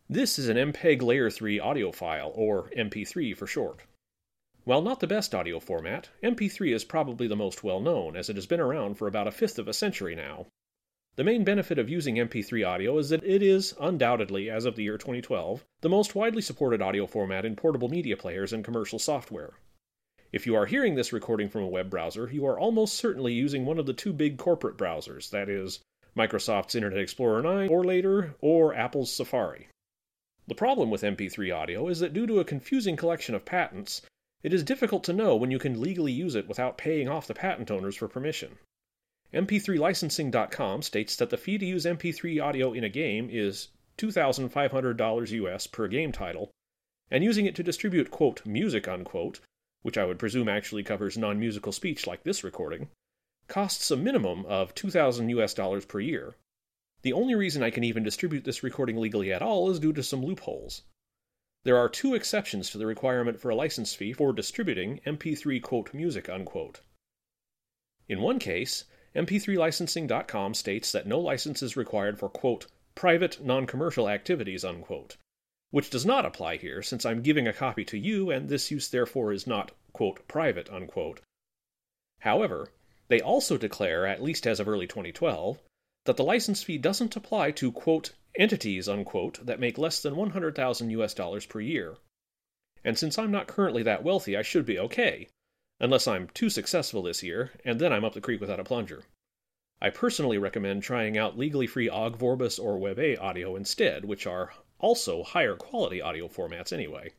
This is an MPEG Layer 3 audio file, or MP3 for short. While not the best audio format, MP3 is probably the most well-known, as it has been around for about a fifth of a century now. The main benefit of using MP3 audio is that it is, undoubtedly, as of the year 2012, the most widely supported audio format in portable media players and commercial software. If you are hearing this recording from a web browser, you are almost certainly using one of the two big corporate browsers, that is, Microsoft's Internet Explorer 9 or later, or Apple's Safari. The problem with MP3 audio is that due to a confusing collection of patents, it is difficult to know when you can legally use it without paying off the patent owners for permission. MP3licensing.com states that the fee to use MP3 audio in a game is $2,500 US per game title, and using it to distribute, quote, music, unquote, which I would presume actually covers non-musical speech like this recording, costs a minimum of $2,000 US per year. The only reason I can even distribute this recording legally at all is due to some loopholes. There are two exceptions to the requirement for a license fee for distributing MP3, quote, music, unquote. In one case, MP3licensing.com states that no license is required for, quote, private, non-commercial activities, unquote, which does not apply here since I'm giving a copy to you and this use therefore is not, quote, private, unquote. However, they also declare, at least as of early 2012, that the license fee doesn't apply to, quote, entities, unquote, that make less than $100,000 US per year. And since I'm not currently that wealthy, I should be okay, unless I'm too successful this year, and then I'm up the creek without a plunger. I personally recommend trying out legally free Ogg Vorbis or WebA audio instead, which are also higher quality audio formats anyway.